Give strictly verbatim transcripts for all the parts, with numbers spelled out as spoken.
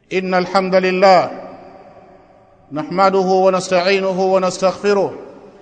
إن الحمد لله نحمده ونستعينه ونستغفره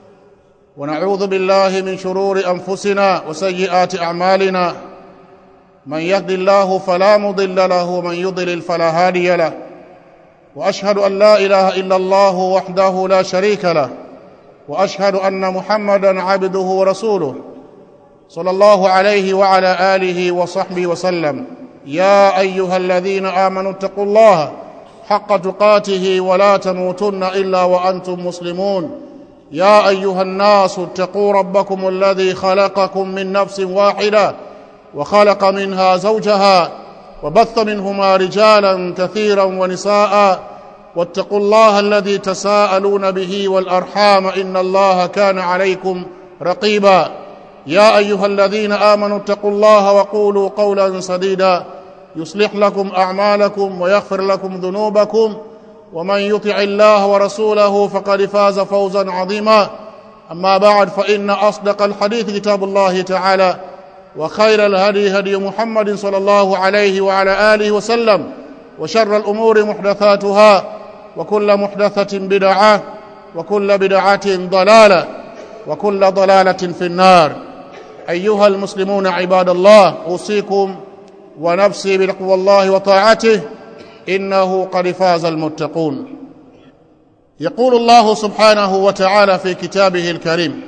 ونعوذ بالله من شرور أنفسنا وسيئات أعمالنا من يهد الله فلا مضل له ومن يضلل فلا هادي له وأشهد أن لا إله إلا الله وحده لا شريك له وأشهد أن محمدا عبده ورسوله صلى الله عليه وعلى آله وصحبه وسلم. يا أيها الذين آمنوا اتقوا الله حق تقاته ولا تموتن إلا وأنتم مسلمون. يا أيها الناس اتقوا ربكم الذي خلقكم من نفس واحدة وخلق منها زوجها وبث منهما رجالا كثيرا ونساء واتقوا الله الذي تساءلون به والأرحام إن الله كان عليكم رقيبا. يا أيها الذين آمنوا اتقوا الله وقولوا قولا سديدا يصلح لكم أعمالكم ويغفر لكم ذنوبكم ومن يطع الله ورسوله فقد فاز فوزا عظيما. أما بعد فإن أصدق الحديث كتاب الله تعالى وخير الهدي هدي محمد صلى الله عليه وعلى آله وسلم وشر الأمور محدثاتها وكل محدثة بدعة وكل بدعة ضلالة وكل ضلالة في النار. أيها المسلمون عباد الله، أوصيكم ونفسي بتقوى الله وطاعته إنه قد فاز المتقون. يقول الله سبحانه وتعالى في كتابه الكريم: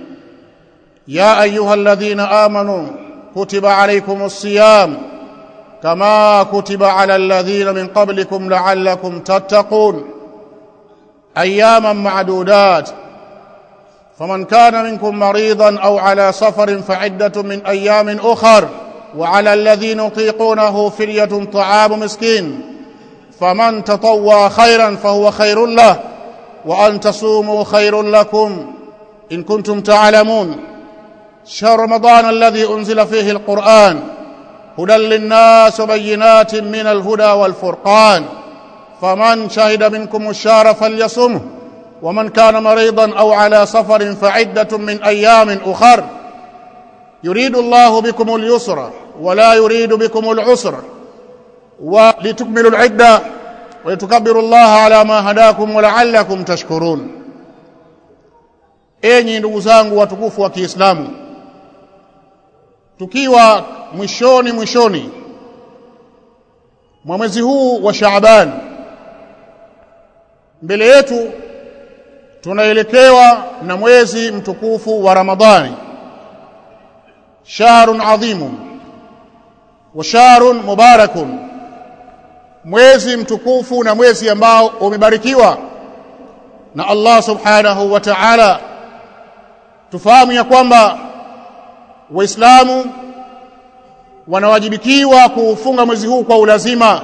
يا أيها الذين آمنوا كتب عليكم الصيام كما كتب على الذين من قبلكم لعلكم تتقون أياما معدودات فمن كان منكم مريضا أو على سفر فعدة من أيام أخر وعلى الذين يطيقونه فدية طعام مسكين فمن تطوع خيرا فهو خير له وأن تصوموا خير لكم إن كنتم تعلمون. شهر رمضان الذي أنزل فيه القرآن هدى للناس وبينات من الهدى والفرقان فمن شهد منكم الشهر فليصمه ومن كان مريضا أو على سفر فعدة من أيام أخر يريد الله بكم اليسر ولا يريد بكم العسر ولتكملوا العدة ولتكبروا الله على ما هداكم ولعلكم تشكرون. Enyi ndugu zangu watukufu wa Kiislamu, tukiwa mwishoni mwishoni mwa mwezi huu wa Shaaban, mbele yetu tunaelekewa na mwezi mtukufu wa Ramadhani, shahrun adhimun wa shahrun mubarakun, mwezi mtukufu na mwezi ambao umebarikiwa na Allah subhanahu wa ta'ala. Tufahamu ya kwamba Waislamu wanawajibikiwa kuufunga mwezi huu kwa ulazima.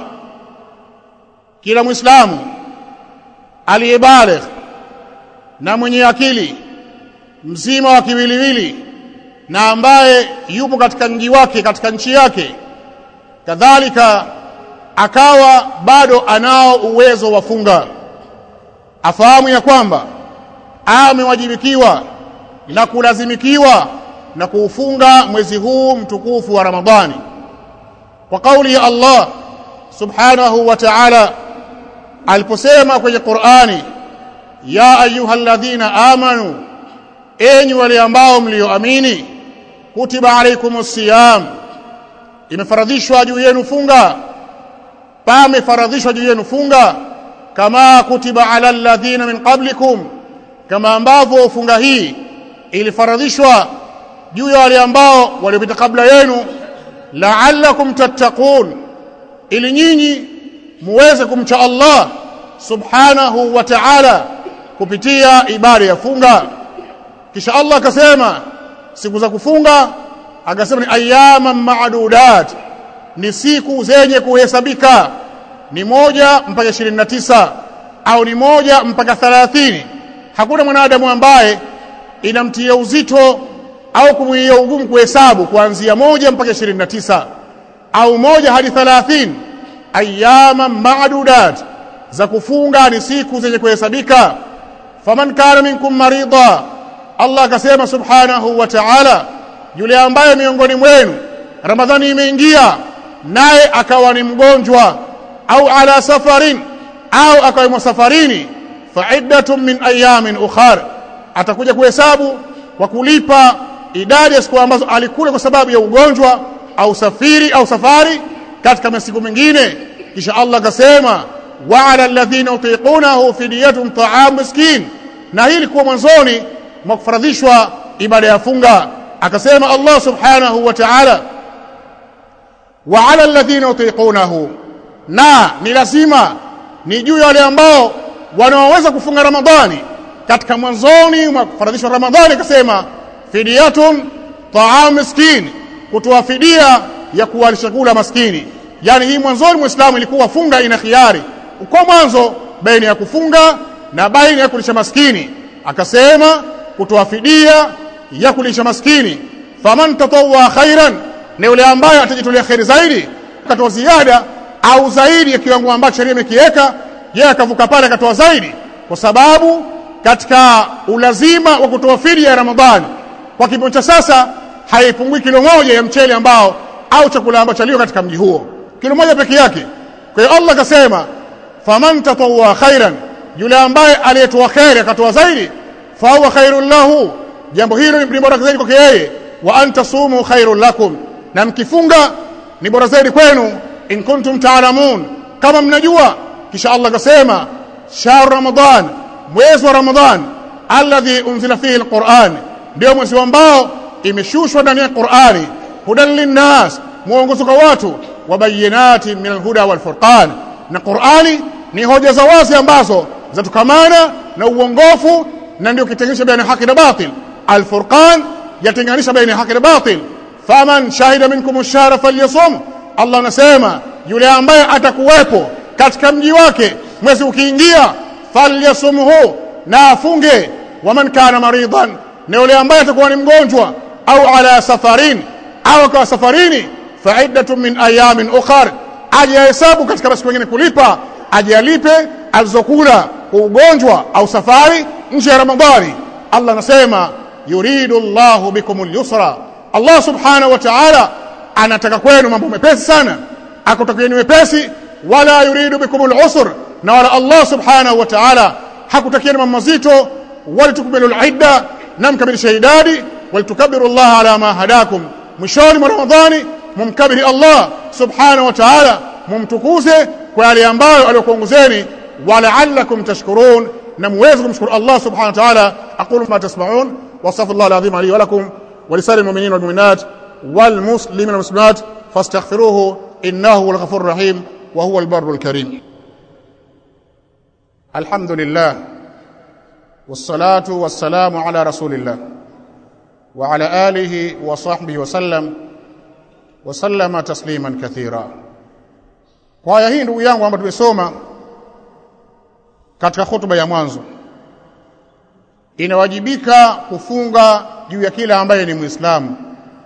Kila Muislamu aliyebaligh na mwenye akili mzima wa kiwiliwili na ambaye yupo katika mji wake, katika nchi yake, kadhalika akawa bado anao uwezo wa funga, afahamu ya kwamba amewajibikiwa na kulazimikiwa na kuufunga mwezi huu mtukufu wa Ramadhani kwa kauli ya Allah subhanahu wa ta'ala aliposema kwenye Qur'ani: ya ayyuhalladhina amanu, enyi wale ambao mlioamini, kutiba alaykumus siyam, imefaradhishwa juu yenu funga, pamefaradhishwa juu yenu funga, kama kutiba ala alladhina min qablikum, kama ambavyo funga hii ilifaradhishwa juu ya wale ambao waliopita kabla yenu, la'allakum tattaqun, ili nyinyi muweze kumcha Allah subhanahu wa ta'ala kupitia ibada ya funga. Kisha Allah akasema siku za kufunga, akasema ni ayyaman ma'dudat, ni siku zenye kuhesabika, ni moja mpaka ishirini na tisa au ni moja mpaka thelathini. Hakuna mwanadamu ambaye inamtia uzito au kumwia ugumu kuhesabu kuanzia moja mpaka ishirini na tisa au moja hadi thelathini. Ayyaman ma'dudat, za kufunga ni siku zenye kuhesabika. Faman kana minkum marida, Allah akasema subhanahu wa ta'ala, yule ambaye miongoni mwenu Ramadhani imeingia naye akawa ni mgonjwa, au ala safarin au akawa safarini fa'iddatun min ayamin ukhar, atakuja kuhesabu kwa kulipa idadi ya siku ambazo alikula kwa sababu ya ugonjwa au safiri au safari katika masiku mengine. Kisha Allah akasema wa 'ala alladhina yutiqunahu fidyatun ta'am miskin, na hili kwa mwanzoni mkufaradhishwa ibada ya funga. Akasema Allah subhanahu wa ta'ala wa 'ala alladhina yutiqunahu, na ni lazima ni juu ya wale ambao wanaoweza kufunga Ramadhani. Katika mwanzoni mkufaradhishwa Ramadhani akasema fidyatun ta'am miskin, kutoa fidia ya kuwalisha chakula maskini. Yani hii mwanzoni Muislamu ilikuwa funga ina khiari kwa mwanzo baina ya kufunga na baina ya kulisha maskini. Akasema kutoa fidia ya kulisha maskini, faman tatawwa khairan, ni yule ambaye atajitolea khairi zaidi akatoa ziada au zaidi ya kiwango ambacho sheria imekiweka, yeye akavuka pale akatoa zaidi, kwa sababu katika ulazima wa kutoa fidia ya Ramadhani kwa kipimo cha sasa haipungui kilo moja ya mchele ambao au chakula ambacho lio katika mji huo, kilo moja peke yake. Kwa hiyo Allah akasema faman tatawwa khairan, yule ambaye aliyetoa khairi akatoa zaidi, fa huwa khairul lahu, jambo hilo ni bora zaidi kwake yeye. Wa antasumu khairul lakum, na mkifunga ni bora zaidi kwenu, in kuntum ta'lamun, kama mnajua. Kisha Allah akasema shahr ramadan, mwezi wa Ramadhan, alladhi unzila fihi alquran, ndio mwezi ambao imeshushwa ndani ya Qur'ani, hudan linnas, mwongozo kwa watu, wa bayinati min alhuda wal furqan, na Qur'ani ni hoja za wazi ambazo zatukamana na uongofu, na ndio kitenganisha baina haki na batil. Al-Furqan yatenganisha baina haki na batil. Faman shahida minkum ash-shahra falyasum, Allah anasema yule ambaye atakuwepo katika mji wake mwezi ukiingia, falyasumhu, na afunge. Waman kana maridan, na yule ambaye atakuwa ni mgonjwa, au ala safarin, au kwa safarini, fa'iddatun min ayamin ukhar, aje hesabu katika masiku mengine kulipa, aje alipe alizokula kwa ugonjwa au safari nje ya Ramadhani. Allah anasema yuridu Allahu bikumul yusra, Allah subhanahu wa ta'ala anataka kwenu mambo mepesi sana, akutakieni wepesi. Wala yuridu bikumul usr, na wala Allah subhanahu wa ta'ala hakutakieni mambo mazito. Walitukmilu al-idda, na mkamilishe idadi. Walitukabbiru Allah ala ma hadakum, mwishoni mwa Ramadhani mumkabiri Allah subhanahu wa ta'ala, mumtukuze kwa yale ambayo aliyokuongozeni. Wala'allakum tashkurun, na muweze kumshukuru Allah subhanahu wa ta'ala. aqulu ma tasma'un wa astaghfirullaha al-azim li wa lakum wa lisa'il mu'minina wal mu'minat wal muslimina wal muslimat fastaghfiruhu innahu huwal ghafurur rahim wa huwal barrul karim. Alhamdulillah wassalatu wassalamu ala rasulillah wa ala alihi wa sahbihi wa sallam wa sallama tasliman kathira. Kwa aya hii ndugu yangu ambayo tumesoma katika hutuba ya mwanzo, inawajibika kufunga juu ya kila ambaye ni Muislamu.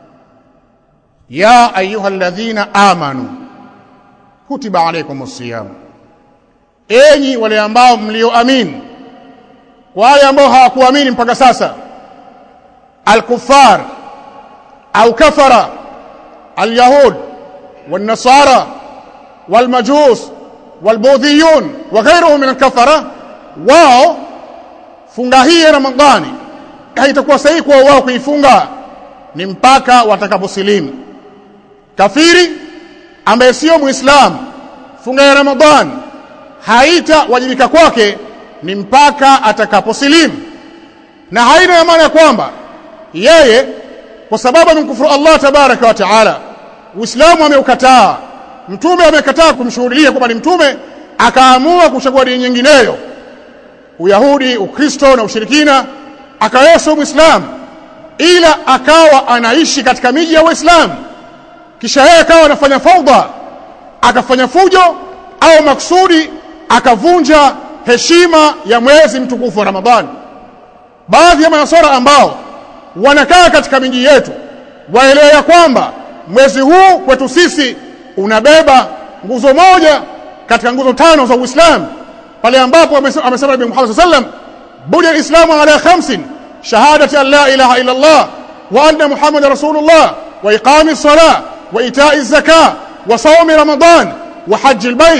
Ya ayyuhalladhina amanu kutiba alaykumus siyam, enyi wale ambao mlioamini. Kwa wale ambao hawakuamini mpaka sasa, al-kuffar au kafara al-yahud wal-nasara wal-majus wal-budhiyun wa ghayruhum min al-kafara, wao funga hii ya Ramadhani haitakuwa sahihi kwa wao kuifunga ni mpaka watakaposilimu. Kafiri ambaye sio Muislamu, funga ya Ramadhani haitawajibika kwake ni mpaka atakaposilimu. Na haina maana kwamba yeye kwa sababu amemkufuru Allah tabaraka wa taala, Uislamu ameukataa, mtume amekataa kumshuhudia kwamba ni mtume, akaamua kuchagua dini nyingineyo, Uyahudi, Ukristo na ushirikina, akayeso Muislamu, ila akawa anaishi katika miji ya Waislamu. Kisha yeye akawa anafanya fawda, akafanya fujo au maksudi, akavunja heshima ya mwezi mtukufu wa Ramadhani. Baadhi ya manasara ambao wanakaa katika miji yetu waelewa ya kwamba mwezi huu kwetu sisi unabeba nguzo moja katika nguzo tano za Uislamu, pale ambapo amesema Nabii Muhammad sallallahu alaihi wasallam, bunya al-islamu ala khamsin, shahadati an la ilaha illa Allah wa anna Muhammadar rasulullah wa iqami as-salah wa ita'i az-zakah wa sawmi ramadan wa hajj al-bayt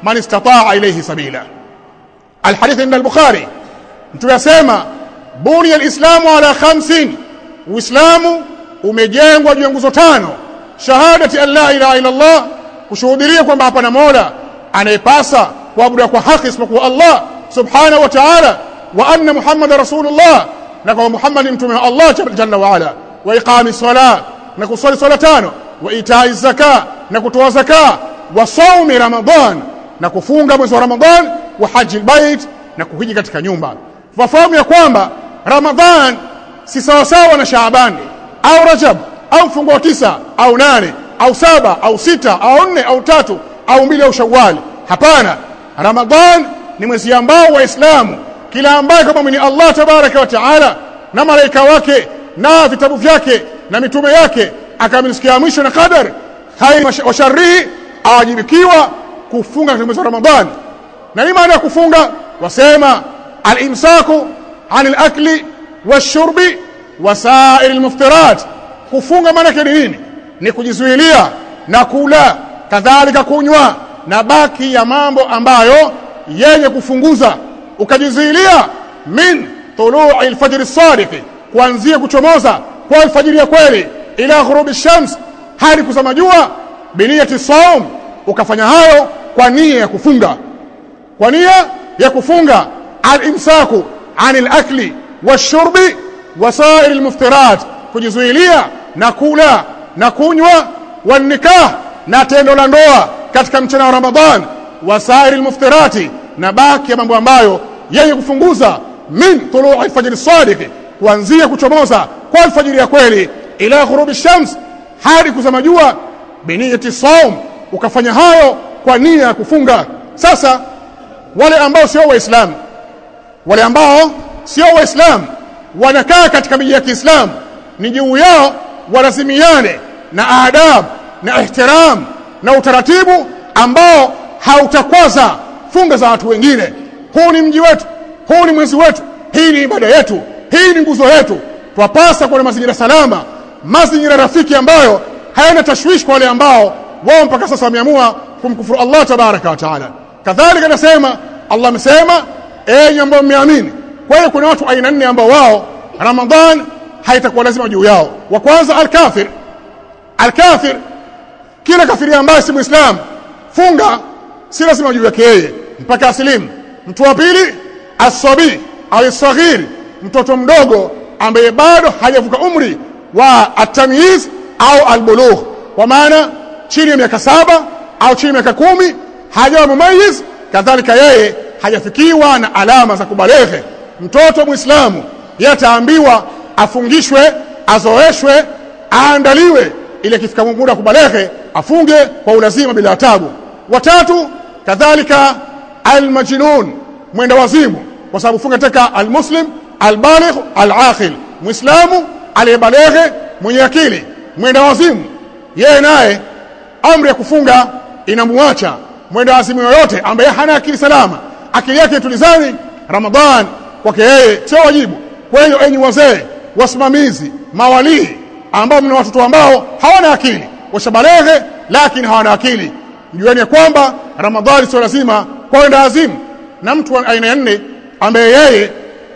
man istata'a ilayhi sabila. Alhadith inda al-Bukhari, mtu yasema buni al-islamu ala khamsin, uislamu umejengwa juu ya nguzo tano: shahadati an la ilaha illa Allah, kushuhudia kwamba hapana mola anayepasa kuabudiwa kwa haki isipokuwa Allah subhanahu wa ta'ala, wa anna muhammadar rasulullah, na kwa Muhammad mtume wa Allah jalla wa ala, wa iqami salat, na kusali sala tano, wa itai zakat, na kutoa zakat, wa saumi ramadan, na kufunga mwezi wa Ramadhan, wa haji albayt, na kuhiji katika nyumba. Fahamu ya kwamba Ramadhan si sawa sawa na Shaaban au Rajab au mfungo wa tisa au nane au saba au sita au nne au tatu au mbili au Shawwal. Hapana, Ramadhan ni mwezi ambao Waislamu kila ambaye kama mwenye Allah tabaraka wa taala na malaika wake na vitabu vyake na mitume yake akamilisikia mwisho na qadar khair wa sharri, awajibikiwa kufunga katika mwezi wa Ramadhan. Na ni maana ya kufunga, wasema al-imsaku 'anil akli wash-shurbi wa sa'ir al-muftirat. Kufunga maana yake ni nini? Ni kujizuilia na kula, kadhalika kunywa na baki ya mambo ambayo yenye kufunguza. Ukajizuilia min tulu'i al-fajr as-sadiq, kuanzia kuchomoza kwa alfajiri ya kweli, ila ghurubi shams, hadi kuzama jua, biniyati saum, ukafanya hayo kwa nia ya kufunga. Kwa nia ya kufunga, al-imsaku 'anil akli wash-shurbi wa sa'ir al-muftirat, kujizuilia na kula na kunywa, wa nikah, na tendo la ndoa katika mchana wa Ramadhan, wa sa'ir al-muftirati, na baki ya mambo ambayo yenye kufunguza, min tulu'i al-fajr as-sadiq, kuanzia kuchomoza kwa alfajiri ya kweli, ila ghurubi shams, hadi kuzama jua, biniyati saum, ukafanya hayo kwa nia ya kufunga. Sasa wale ambao sio waislamu, wale ambao sio waislamu wanakaa katika miji ya Kiislamu, ni juu yao walazimiane na adab na ihtiram na utaratibu ambao hautakwaza funga za watu wengine. Huu ni mji wetu, huu ni mwezi wetu, hii ni ibada yetu, hii ni nguzo yetu. Twapasa kuwa na mazingira salama, mazingira rafiki ambayo hayana tashwishi kwa wale ambao wao mpaka sasa wameamua kumkufuru Allah tabaraka wa taala. Kadhalika nasema Allah amesema, enyi ambao mmeamini. Kwa hiyo kuna watu aina nne ambao wao Ramadhan haitakuwa lazima juu yao. Wa kwanza al-kafir. Al-kafir, kila kafiri ambaye si Muislam, funga si lazima juu yake yeye mpaka asilimu. Mtu wa pili as-sabi au as-saghir, mtoto mdogo ambaye bado hajavuka umri wa at-tamyiz au al-bulugh, kwa maana chini ya miaka saba au chini ya miaka kumi, hajawa mumayyiz, kadhalika yeye hajafikiwa na alama za kubaleghe. Mtoto Muislamu yataambiwa afungishwe, azoeshwe, aandaliwe ili kifika muda kubaleghe afunge kwa ulazima bila tabu. Watatu kadhalika al-majnun, mwenda wazimu, kwa sababu funga teka al-muslim al-baligh al-aqil, Muislamu aliyebaleghe mwenye akili. Mwenda wazimu yeye naye amri ya kufunga inamuacha. Mwenda wazimu yoyote ambaye hana akili salama, akili yake tulizani, Ramadhan kwake yeye sio wajibu. Kwa hiyo enyi wazee, wasimamizi, mawali ambao mna watoto ambao hawana akili, washabaleghe lakini hawana akili, jueni kwamba Ramadhani sio lazima kwenda azimu. Na mtu wa aina ya nne ambaye yeye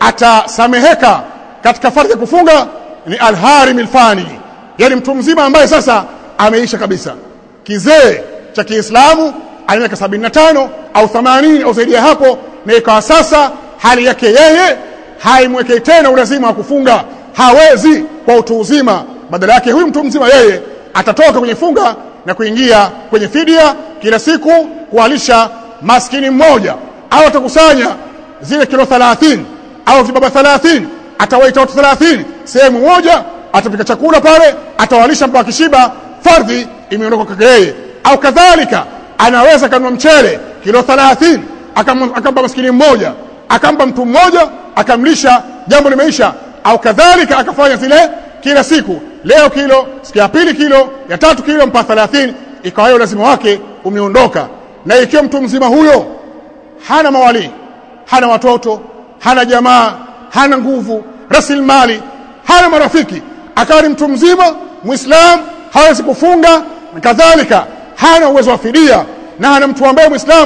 atasameheka katika fardhi ya kufunga ni al-harim al-fani, yani mtu mzima ambaye sasa ameisha kabisa. Kizee cha Kiislamu ana miaka sabini na tano au themanini au zaidi ya hapo, na ikawa sasa hali yake yeye haimwekei tena ulazima wa kufunga, hawezi kwa utu uzima. Badala yake huyu mtu mzima yeye atatoka kwenye funga na kuingia kwenye fidia, kila siku kualisha maskini mmoja, au atakusanya zile kilo thelathini au vibaba thelathini, atawaita watu thelathini sehemu moja, atapika chakula pale, atawalisha mpaka kishiba, fardhi imeondoka kwake yeye. Au kadhalika anaweza kanunua mchele kilo thelathini akampa maskini mmoja, akampa mtu mmoja, akamlisha, jambo limeisha. Au kadhalika akafanya zile kila siku, leo kilo, siku ya pili kilo, ya tatu kilo, mpaka thelathini, ikawa hiyo lazima wake umeondoka. Na ikiwa mtu mzima huyo hana mawali, hana watoto, hana jamaa, hana nguvu, rasilimali, hana marafiki, akawa ni mtu mzima Muislam, hawezi kufunga, na kadhalika hana uwezo wa fidia, na hana mtu ambaye Muislamu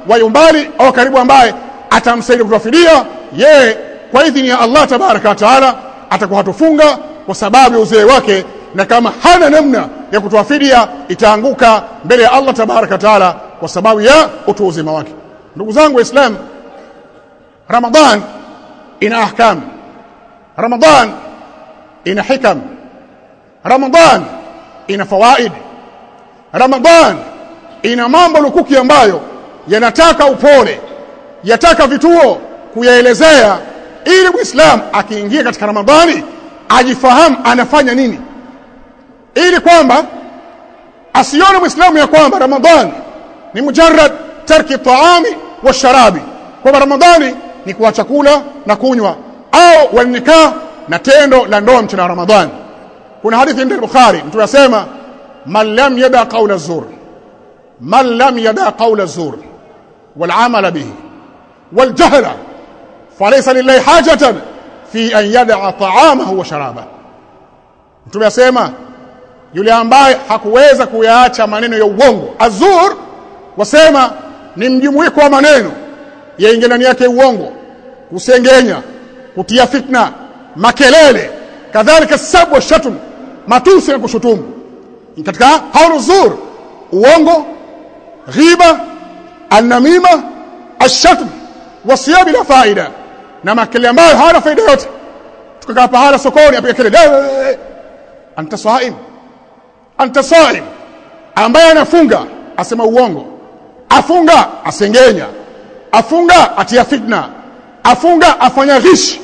wa yumbali au karibu ambaye atamsaidia kutoa fidia, yeye kwa idhini ya Allah tabaraka wa taala atakuwa hatofunga kwa sababu ya uzee wake, na kama hana namna ya kutoa fidia itaanguka mbele ya Allah tabaraka wa taala kwa sababu ya utu uzima wake. Ndugu zangu Waislamu, Ramadhan ina ahkam, Ramadhan ina hikam, Ramadhan ina fawaid, Ramadhan ina mambo lukuki ambayo yanataka upole, yataka vituo kuyaelezea, ili Muislamu akiingia katika Ramadhani ajifahamu anafanya nini, ili kwamba asione Muislamu ya kwamba Ramadhani ni mujarrad tarki taami wa sharabi, kwamba Ramadhani ni kuacha kula na kunywa, au wanikaa na tendo la ndoa mchana wa Ramadhani. Kuna hadithi ndani Bukhari, mtu anasema man lam yada qawla zur, man lam yada qawla zur wal amala bihi wal jahla falaysa lillahi hajatan fi an yada ta'amahu wa sharaba. Mtu anasema yule ambaye hakuweza kuyaacha maneno ya uongo. Azur wasema ni mjumuiko wa maneno yaingia ndani yake uongo, kusengenya, kutia fitna, makelele, kadhalika sabu wa shatum, matusi na kushutumu. Katika haulu zur, uongo, ghiba, an-namima, ash-shatm, wasiya bila faida, na makelele ambayo hayana faida yote. Tukakaa pahala sokoni apiga kelele, anta saim, anta saim. Ambaye anafunga asema uongo, afunga asengenya, afunga atia fitna, afunga afanya ghishi,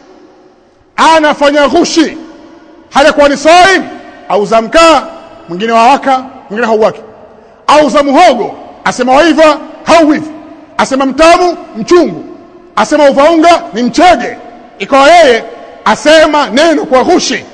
anafanya ghushi, hali kwa ni saim, au zamkaa mwingine wawaka mwingine hauwaki, au za muhogo asema waiva hauwivi, asema mtamu mchungu, asema uvaunga ni mchege, ikawa yeye asema neno kwa ghushi,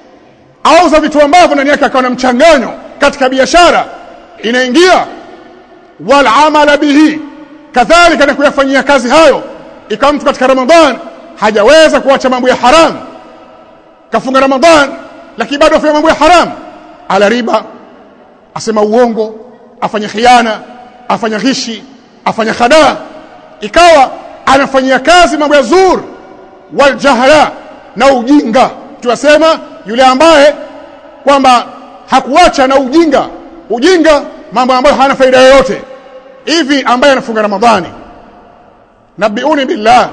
au za vitu ambavyo ndani yake akawa na mchanganyo katika biashara inaingia, wal amala bihi, kadhalika na kuyafanyia kazi hayo. Ikawa mtu katika Ramadhan hajaweza kuacha mambo ya haram, kafunga Ramadhan lakini bado afanya mambo ya haram, ala riba, asema uongo, afanya khiana, afanya ghishi, afanya khadaa, ikawa anafanyia kazi mambo ya zur wal jahla na ujinga. Tunasema yule ambaye kwamba hakuacha na ujinga, ujinga mambo ambayo hana faida yoyote, hivi ambaye anafunga Ramadhani, nabiuni billah,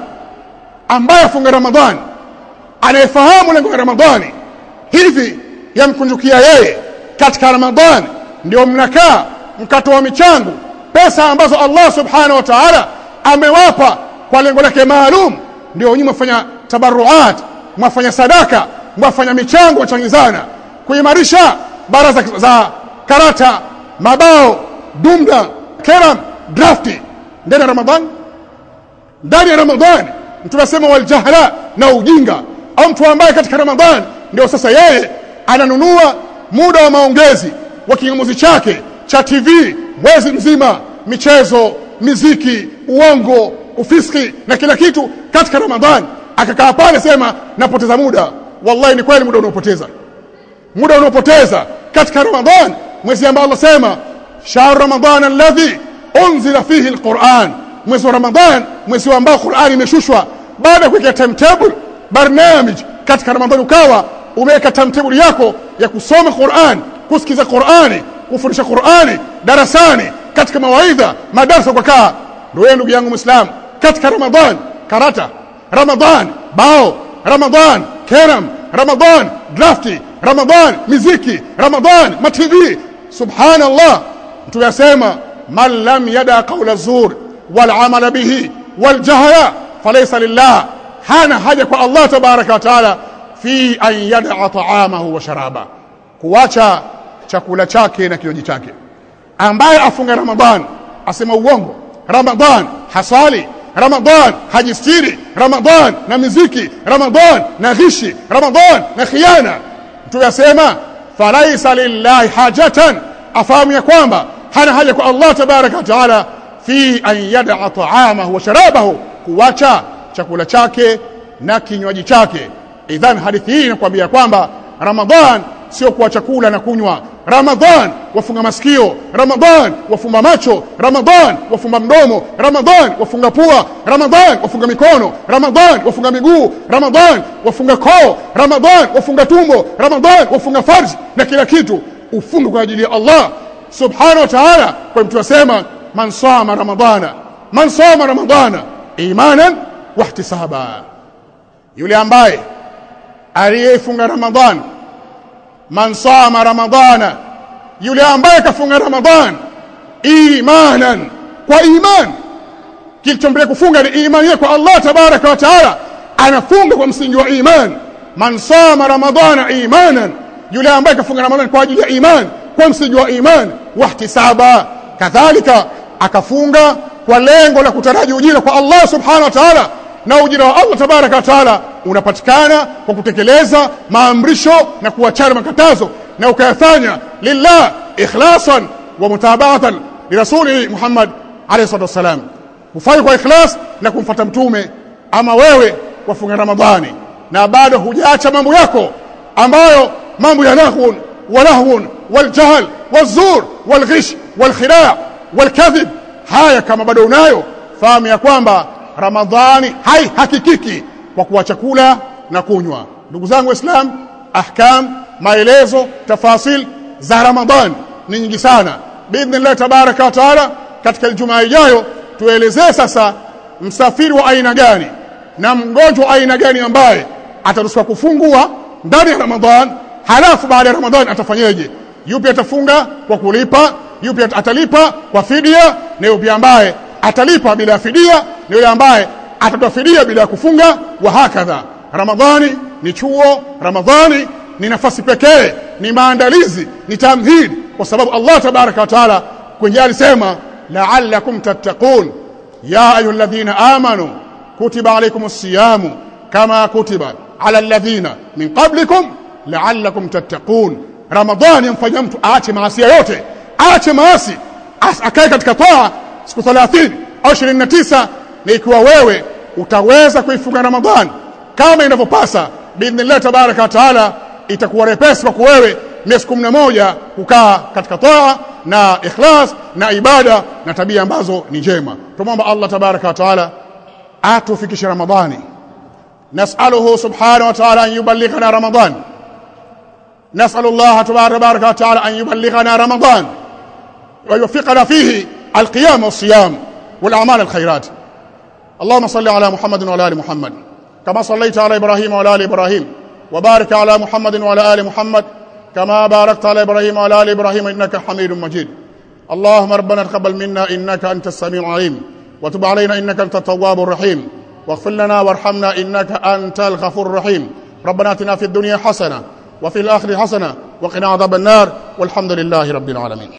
ambaye afunga Ramadhani anayefahamu lengo la Ramadhani, hivi yamkunjukia yeye katika Ramadhani ndio mnakaa mkatoa michango, pesa ambazo Allah subhanahu wa ta'ala amewapa kwa lengo lake maalum, ndio nyinyi mfanya tabarruat, mfanya sadaka, mfanya michango, wachangizana kuimarisha baraza za karata, mabao, dumda, keram, drafti ndani ya Ramadhani. Ndani ya Ramadhani mtu anasema wal jahla na ujinga, au mtu ambaye katika Ramadhani ndio sasa yeye ananunua muda wa maongezi wa kingamuzi chake cha T V mwezi mzima, michezo, miziki, uongo, ufiski na kila kitu katika Ramadhani, akakaa pale sema napoteza muda. Wallahi ni kweli muda unaopoteza, muda unaopoteza katika Ramadhani, mwezi ambao Allah sema shahr Ramadhan alladhi unzila fihi alquran, mwezi wa Ramadhan, mwezi ambao Qur'ani imeshushwa. Baada ya kuweka timetable barnamij katika Ramadhani, ukawa umeweka timetable yako ya kusoma Qur'an, kusikiza Qur'ani, kufundisha Qur'ani darasani, katika mawaidha, madarasa kwa kaa. Ndio ndugu yangu Muislamu, katika Ramadhan karata, Ramadhan bao, Ramadhan keram, Ramadhan drafti, Ramadhan miziki, Ramadhan ma T V. Subhanallah, mtu yasema man lam yada qawla zur wal amala bihi wal jahla falaysa lillah, hana haja kwa Allah tabaraka wa taala fi an yada ta'amahu wa sharaba, kuacha chakula chake na kinywaji chake. Ambaye afunga Ramadhan asema uongo, Ramadhan hasali, Ramadhan hajistiri, Ramadhan na miziki, Ramadhan na ghishi, Ramadhan na khiana, mtu yasema falaysa lillahi hajatan, afahamu ya kwamba hana haja kwa Allah tabaraka wa taala fi an yada ta'amahu wa sharabahu, kuacha chakula chake na kinywaji chake. Idhan hadithi hii inakwambia kwamba Ramadhan sio kwa chakula na kunywa. Ramadhan wafunga masikio, Ramadhan wafumba macho, Ramadhan wafumba mdomo, Ramadhan wafunga pua, Ramadhan wafunga mikono, Ramadhan wafunga miguu, Ramadhan wafunga koo, Ramadhan wafunga tumbo, Ramadhan wafunga farji na kila kitu. Ufunge kwa ajili ya Allah subhanahu wa ta'ala. Kwa mtu asema man sama ramadhana, man sama ramadhana imanan wa ihtisaba, yule ambaye aliyefunga Ramadhan, man sama ramadhana, yule ambaye kafunga Ramadhan imanan, kwa iman. Kilichombele kufunga ni imani kwa Allah tabaraka wa taala, anafunga kwa msingi wa iman. Man sama ramadhana imanan, yule ambaye kafunga Ramadhan kwa ajili ya iman, kwa msingi wa iman. Wahtisaba, kadhalika akafunga kwa lengo la kutaraji ujira kwa Allah subhanahu wa ta'ala, na ujira wa Allah tabaraka wa taala unapatikana kwa kutekeleza maamrisho na kuachana makatazo, na ukayafanya lillah ikhlasan wa mutaba'atan li rasuli Muhammad alayhi salatu wasalam, kufanya kwa ikhlas na kumfuata mtume. Ama wewe wafunga Ramadhani na bado hujaacha mambo yako ambayo mambo ya lahun wa lahun wal jahl wal zur wal ghish wal khida' wal kadhib, haya kama bado unayo, fahamu ya kwamba Ramadhani hai hakikiki kwa kuacha kula na kunywa. Ndugu zangu Waislamu, ahkam, maelezo, tafasil za Ramadhani ni nyingi sana. Biidhnillah tabaraka wa taala, katika Ijumaa ijayo tuelezee sasa msafiri wa aina gani na mgonjwa wa aina gani ambaye ataruhusiwa kufungua ndani ya Ramadhani, halafu baada ya Ramadhani atafanyeje? Yupi atafunga kwa kulipa, yupi atalipa kwa fidia, na yupi ambaye atalipa bila fidia, na yule ambaye atatoa fidia bila kufunga, wa hakadha. Ramadhani ni chuo, Ramadhani ni nafasi pekee, ni maandalizi, ni tamhid, kwa sababu Allah tabaraka wa taala kwenye alisema la'allakum tattaqun ya ayyuhalladhina amanu kutiba alaykumus siyamu kama kutiba ala alladhina min qablikum la'allakum tattaqun. Ramadhani yamfanya mtu aache maasi yote, aache maasi, akae katika toa siku thelathini au ishirini na tisa. Na ikiwa wewe utaweza kuifunga Ramadhani kama inavyopasa, biidhnillah tabaraka wa taala itakuwa repesi kwa wewe miezi kumi na moja kukaa katika toa na ikhlas na ibada na tabia ambazo ni njema. Tumomba Allah tabaraka wa taala atufikishe Ramadhani. Nas'aluhu subhanahu wa ta'ala an yuballighana Ramadhan. نسأل الله تبارك وتعالى أن يبلغنا رمضان ويوفقنا فيه القيام والصيام والأعمال الخيرات. اللهم صل على محمد وعلى آل محمد كما صليت على إبراهيم وعلى آل إبراهيم، وبارك على محمد وعلى آل محمد كما باركت على إبراهيم وعلى آل إبراهيم إنك حميد مجيد. اللهم ربنا تقبل منا إنك أنت السميع العليم، وتب علينا إنك أنت التواب الرحيم، واغفر لنا وارحمنا إنك أنت الغفور الرحيم. ربنا آتنا في الدنيا حسنة وفي الآخرة حسنة وقنا عذاب النار، والحمد لله رب العالمين.